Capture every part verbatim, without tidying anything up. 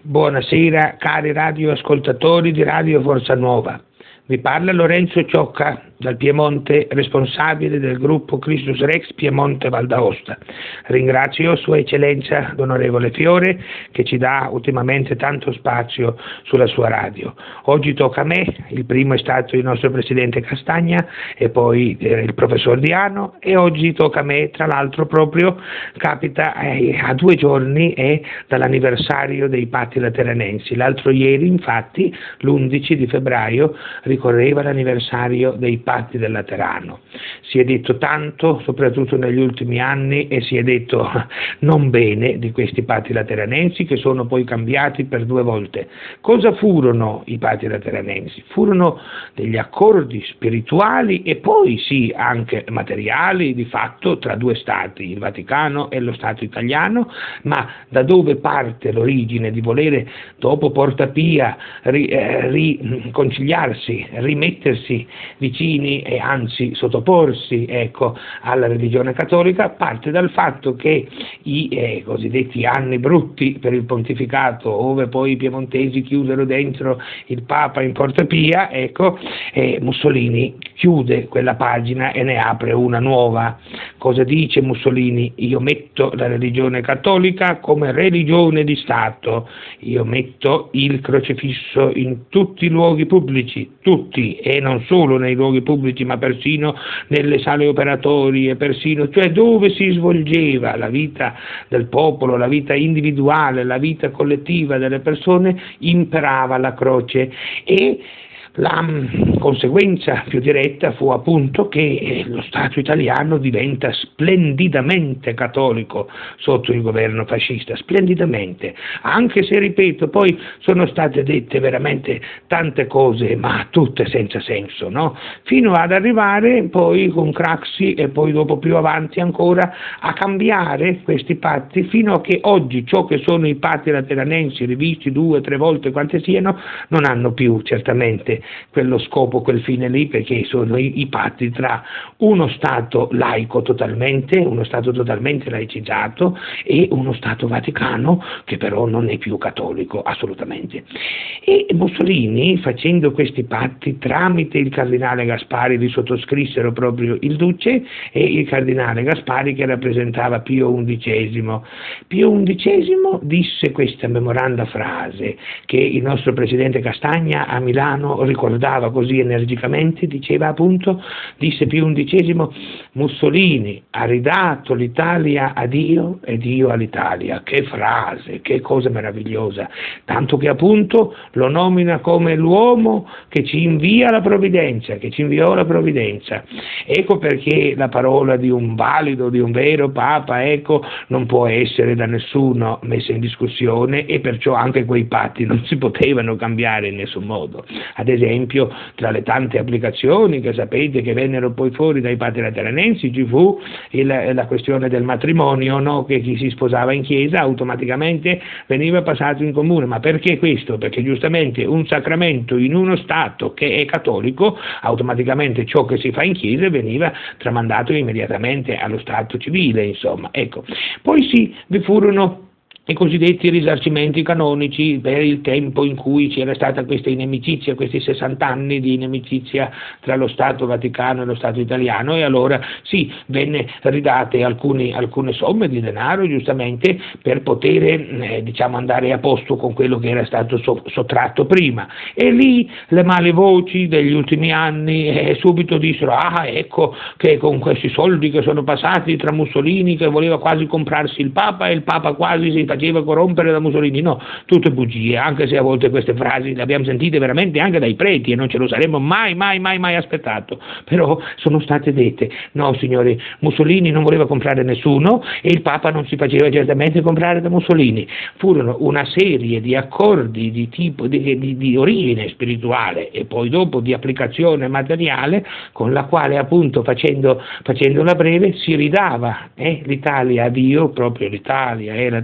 Buonasera cari radioascoltatori di Radio Forza Nuova. Vi parla Lorenzo Ciocca dal Piemonte, responsabile del gruppo Christus Rex Piemonte Val d'Aosta. Ringrazio Sua Eccellenza l'onorevole Fiore che ci dà ultimamente tanto spazio sulla sua radio. Oggi tocca a me, il primo è stato il nostro presidente Castagna e poi eh, il professor Diano, e oggi tocca a me, tra l'altro proprio capita eh, a due giorni eh, dall'anniversario dei Patti Lateranensi. L'altro ieri infatti, l'undici di febbraio, ricorreva l'anniversario dei Patti del Laterano. Si è detto tanto, soprattutto negli ultimi anni, e si è detto non bene di questi Patti Lateranensi, che sono poi cambiati per due volte. Cosa furono i Patti Lateranensi? Furono degli accordi spirituali e poi sì anche materiali di fatto tra due stati, il Vaticano e lo Stato italiano, ma da dove parte l'origine di volere dopo Porta Pia ri, eh, riconciliarsi, rimettersi vicini e anzi sottoporsi ecco, alla religione cattolica, parte dal fatto che i eh, cosiddetti anni brutti per il pontificato, ove poi i piemontesi chiusero dentro il Papa in Porta Pia, ecco, eh, Mussolini chiude quella pagina e ne apre una nuova. Cosa dice Mussolini? Io metto la religione cattolica come religione di Stato, io metto il crocifisso in tutti i luoghi pubblici, tutti, e non solo nei luoghi pubblici ma persino nelle sale operatorie, persino, cioè dove si svolgeva la vita del popolo, la vita individuale, la vita collettiva delle persone, imperava la croce. E la conseguenza più diretta fu appunto che lo Stato italiano diventa splendidamente cattolico sotto il governo fascista, splendidamente, anche se, ripeto, poi sono state dette veramente tante cose, ma tutte senza senso, no? Fino ad arrivare poi con Craxi e poi dopo più avanti ancora a cambiare questi patti, fino a che oggi ciò che sono i patti lateranensi, rivisti due, tre volte quante siano, non hanno più certamente quello scopo, quel fine lì, perché sono i, i patti tra uno Stato laico totalmente, uno Stato totalmente laicizzato, e uno Stato Vaticano che però non è più cattolico assolutamente. E Mussolini, facendo questi patti tramite il cardinale Gaspari, li sottoscrissero proprio il Duce e il cardinale Gaspari che rappresentava Pio undicesimo. Pio undicesimo disse questa memoranda frase che il nostro presidente Castagna a Milano ricordava così energicamente, diceva appunto, disse Pio undicesimo: Mussolini ha ridato l'Italia a Dio e Dio all'Italia. Che frase, che cosa meravigliosa, tanto che appunto lo nomina come l'uomo che ci invia la provvidenza, che ci inviò la provvidenza. Ecco perché la parola di un valido, di un vero Papa, ecco, non può essere da nessuno messa in discussione, e perciò anche quei patti non si potevano cambiare in nessun modo. Ad esempio, tra le tante applicazioni che sapete che vennero poi fuori dai Patti Lateranensi, ci fu il, la questione del matrimonio, no? Che chi si sposava in chiesa automaticamente veniva passato in comune. Ma perché questo? Perché giustamente un sacramento in uno Stato che è cattolico, automaticamente ciò che si fa in chiesa veniva tramandato immediatamente allo Stato civile, insomma. Ecco. Poi sì, vi furono i cosiddetti risarcimenti canonici per il tempo in cui c'era stata questa inimicizia, questi sessanta anni di inimicizia tra lo Stato Vaticano e lo Stato italiano, e allora sì, venne ridate alcuni, alcune somme di denaro giustamente per poter eh, diciamo andare a posto con quello che era stato so, sottratto prima. E lì le male voci degli ultimi anni eh, subito dissero: ah, ecco che con questi soldi che sono passati tra Mussolini, che voleva quasi comprarsi il Papa, e il Papa quasi si faceva corrompere da Mussolini. No, tutte bugie, anche se a volte queste frasi le abbiamo sentite veramente anche dai preti e non ce lo saremmo mai, mai, mai, mai aspettato, però sono state dette. No, signori, Mussolini non voleva comprare nessuno e il Papa non si faceva certamente comprare da Mussolini. Furono una serie di accordi di tipo di, di, di origine spirituale e poi dopo di applicazione materiale, con la quale appunto, facendo, facendola breve, si ridava eh, l'Italia a Dio, proprio l'Italia è la terra dei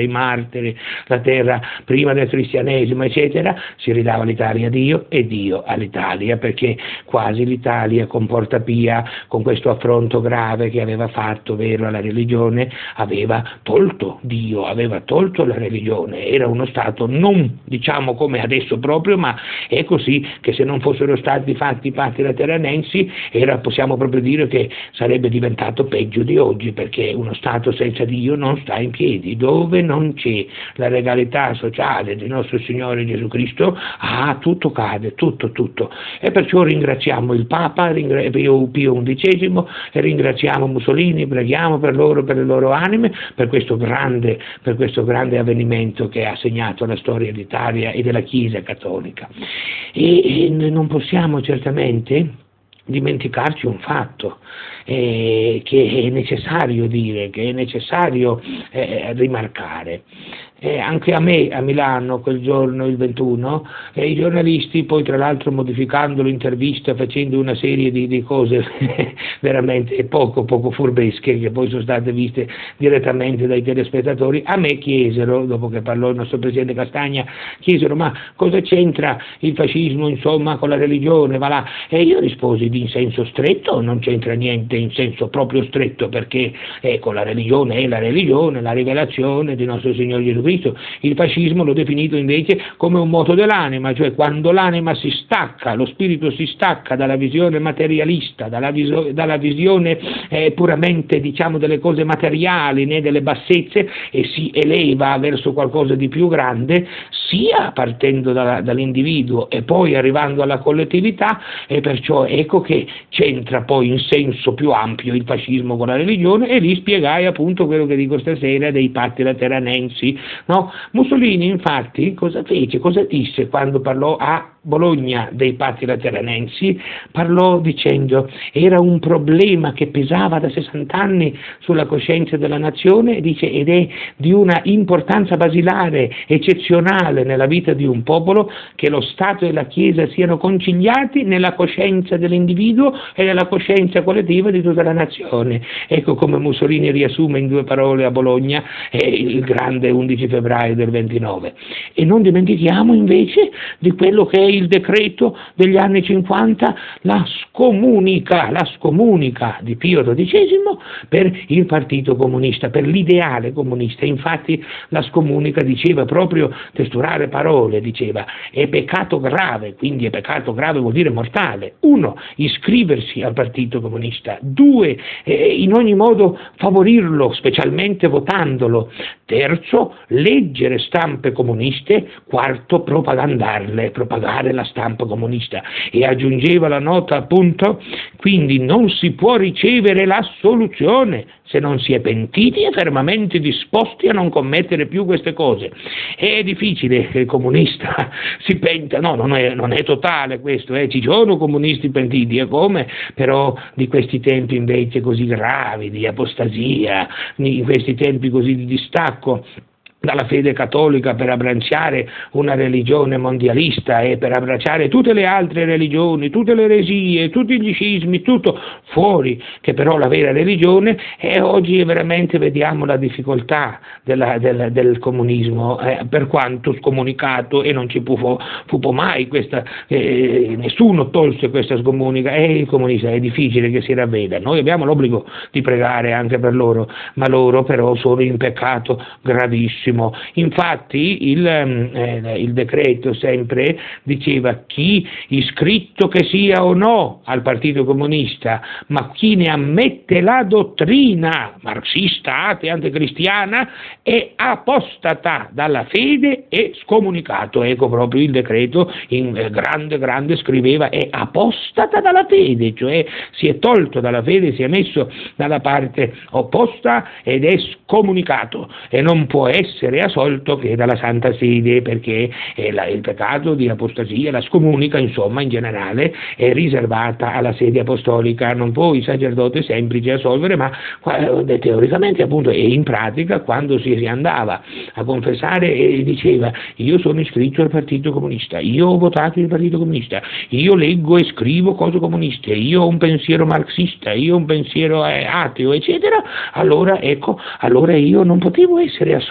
dei martiri, la terra prima del cristianesimo, eccetera, si ridava l'Italia a Dio e Dio all'Italia, perché quasi l'Italia con Porta Pia, con questo affronto grave che aveva fatto, vero, alla religione, aveva tolto Dio, aveva tolto la religione, era uno Stato non diciamo come adesso proprio, ma è così, che se non fossero stati fatti i patti lateranensi era, possiamo proprio dire che sarebbe diventato peggio di oggi, perché uno Stato senza Dio non sta in piedi. Dove non c'è la legalità sociale di nostro Signore Gesù Cristo, ah, tutto cade, tutto, tutto. E perciò ringraziamo il Papa, ringra- Pio, Pio undicesimo, e ringraziamo Mussolini, preghiamo per loro, per le loro anime, per questo grande, per questo grande avvenimento che ha segnato la storia d'Italia e della Chiesa cattolica. E, e non possiamo certamente dimenticarci un fatto eh, che è necessario dire, che è necessario eh, rimarcare. Eh, anche a me a Milano quel giorno, il ventuno, eh, i giornalisti, poi tra l'altro modificando l'intervista, facendo una serie di, di cose veramente poco poco furbesche, che poi sono state viste direttamente dai telespettatori, a me chiesero, dopo che parlò il nostro presidente Castagna, chiesero: ma cosa c'entra il fascismo insomma con la religione? Va là. E io risposi in senso stretto: non c'entra niente in senso proprio stretto, perché ecco, la religione è la religione, la rivelazione di nostro Signore Gesù Cristo. Il fascismo l'ho definito invece come un moto dell'anima, cioè quando l'anima si stacca, lo spirito si stacca dalla visione materialista, dalla, viso, dalla visione eh, puramente diciamo delle cose materiali, né delle bassezze, e si eleva verso qualcosa di più grande, sia partendo da, dall'individuo e poi arrivando alla collettività, e perciò ecco che c'entra poi in senso più ampio il fascismo con la religione, e lì spiegai appunto quello che dico stasera dei patti lateranensi. No? Mussolini infatti cosa fece, cosa disse quando parlò a Bologna dei patti lateranensi? Parlò dicendo: era un problema che pesava da sessanta anni sulla coscienza della nazione, dice, ed è di una importanza basilare, eccezionale nella vita di un popolo, che lo Stato e la Chiesa siano conciliati nella coscienza dell'individuo e nella coscienza collettiva di tutta la nazione. Ecco come Mussolini riassume in due parole a Bologna eh, il grande undici febbraio del ventinove. E non dimentichiamo invece di quello che è il decreto degli anni cinquanta, la scomunica, la scomunica di Pio dodicesimo per il Partito Comunista, per l'ideale comunista. Infatti la scomunica diceva proprio, testuale parole, diceva: è peccato grave, quindi è peccato grave vuol dire mortale, uno, iscriversi al Partito Comunista, due, eh, in ogni modo favorirlo, specialmente votandolo, terzo, leggere stampe comuniste, quarto, propagandarle, propagare la stampa comunista. E aggiungeva la nota appunto: quindi non si può ricevere l'assoluzione se non si è pentiti e fermamente disposti a non commettere più queste cose. È difficile che il comunista si penta, no, non è, non è totale questo, eh. Ci sono comunisti pentiti, e come, però di questi tempi invece così gravi, di apostasia, in questi tempi così di distacco dalla fede cattolica per abbracciare una religione mondialista e per abbracciare tutte le altre religioni, tutte le eresie, tutti gli scismi, tutto fuori che però la vera religione. E oggi veramente vediamo la difficoltà della, del, del comunismo, eh, per quanto scomunicato, e non ci fu, fu mai questa, eh, nessuno tolse questa scomunica, e il comunista è difficile che si ravveda. Noi abbiamo l'obbligo di pregare anche per loro, ma loro però sono in peccato gravissimo. Infatti il, eh, il decreto sempre diceva: chi iscritto che sia o no al Partito Comunista, ma chi ne ammette la dottrina marxista, atea, anticristiana, è apostata dalla fede e scomunicato. Ecco proprio il decreto in grande grande scriveva: è apostata dalla fede, cioè si è tolto dalla fede, si è messo dalla parte opposta ed è scomunicato, e non può essere assolto che dalla Santa Sede, perché è la, il peccato di apostasia, la scomunica insomma in generale, è riservata alla sede apostolica. Non può il sacerdote semplice assolvere, ma eh, teoricamente appunto, e in pratica quando si andava a confessare e diceva: io sono iscritto al Partito Comunista, io ho votato il Partito Comunista, io leggo e scrivo cose comuniste, io ho un pensiero marxista, io ho un pensiero eh, ateo, eccetera, allora ecco, allora io non potevo essere assolto da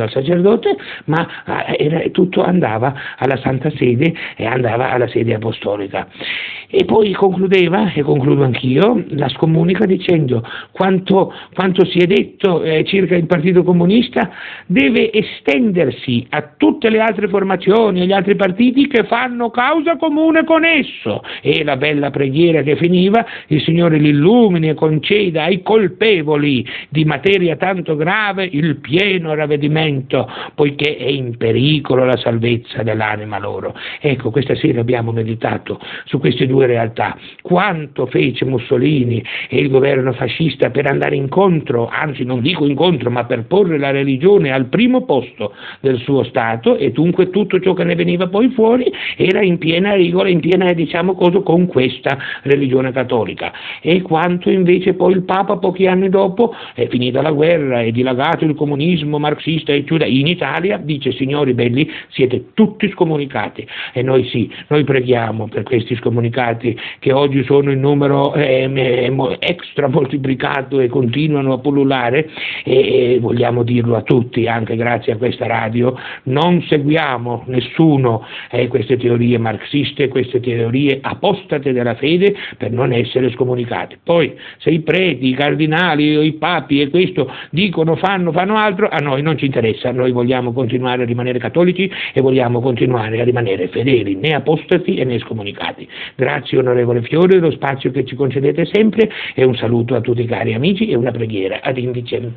al sacerdote, ma eh, era, tutto andava alla Santa Sede e andava alla sede apostolica. E poi concludeva, e concludo anch'io, la scomunica dicendo: quanto, quanto si è detto eh, circa il Partito Comunista deve estendersi a tutte le altre formazioni, agli altri partiti che fanno causa comune con esso. E la bella preghiera che finiva: il Signore li illumini e conceda ai colpevoli di materia tanto grave il pieno ravvedimento, poiché è in pericolo la salvezza dell'anima loro. Ecco, questa sera abbiamo meditato su queste due realtà. Quanto fece Mussolini e il governo fascista per andare incontro, anzi non dico incontro, ma per porre la religione al primo posto del suo Stato, e dunque tutto ciò che ne veniva poi fuori era in piena regola, in piena, diciamo così, con questa religione cattolica. E quanto invece poi il Papa, pochi anni dopo, è finita la guerra, è dilagato il comunismo marxista e in Italia, dice: signori belli, siete tutti scomunicati. E noi sì, noi preghiamo per questi scomunicati che oggi sono in numero eh, extra moltiplicato e continuano a pullulare, e, e vogliamo dirlo a tutti, anche grazie a questa radio: non seguiamo nessuno eh, queste teorie marxiste, queste teorie apostate della fede, per non essere scomunicati. Poi se i preti, i cardinali o i papi e questo dicono, fanno, fanno altro, a noi non ci interessa. Noi vogliamo continuare a rimanere cattolici e vogliamo continuare a rimanere fedeli, né apostati né scomunicati. Grazie onorevole Fiore dello spazio che ci concedete sempre, e un saluto a tutti i cari amici e una preghiera ad indicem.